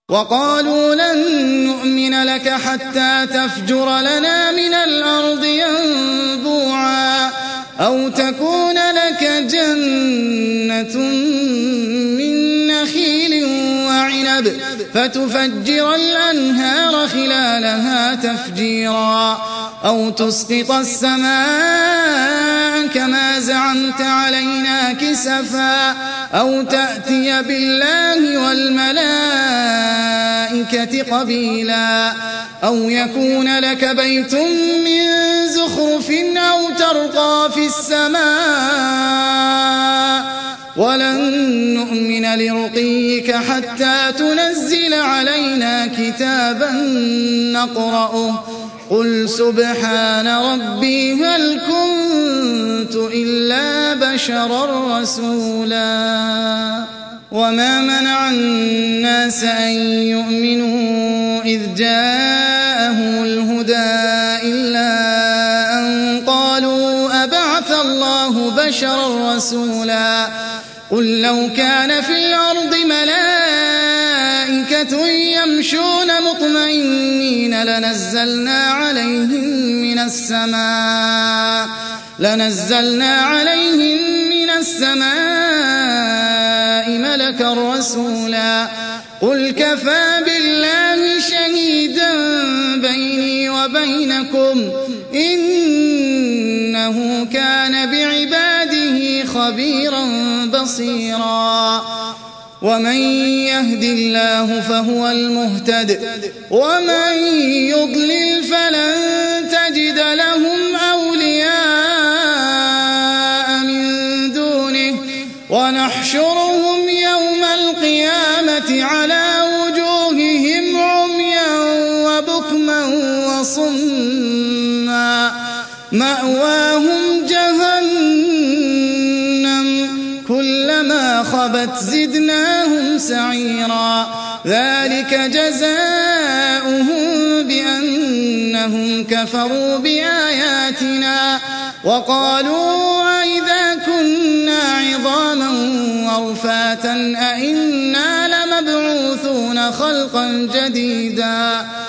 وقالوا لن نؤمن لك حتى تفجر لنا من الأرض ينبوعا أو تكون لك جنة من نخيل وعنب فتفجر الأنهار خلالها تفجيرا أو تسقط السماء كما زعمت علينا كسفا أو تأتي بالله والملائكة قبيلا أو يكون لك بيت من زخرف أو ترقى في السماء ولن نؤمن لرقيك حتى تنزل علينا كتابا نقرأه قل سبحان ربي هل كنت إلا بشرا رسولا وما منع الناس أن يؤمنوا إذ جاءهم الهدى إلا أن قالوا أبعث الله بشرا رسولا قل لو كان في الأرض ملائكة يمشون مطمئنين لنزلنا عليهم من السماء ملكا رسولا قل كفى بالله شهيدا بيني وبينكم إنه كان بعباده خبيرا بصيرا ومن يهد الله فهو المهتد ومن يضلل فلن تجد لهم أولياء من دونه ونحشرهم يوم القيامة على وجوههم عميا وبكما وصما مأواهم جهنم كلما خبت زدناهم سعيرا ذلك جزاؤهم بأنهم كفروا بآياتنا وقالوا أئذا كنا عظاما ورفاتا أئنا لمبعوثون خلقا جديدا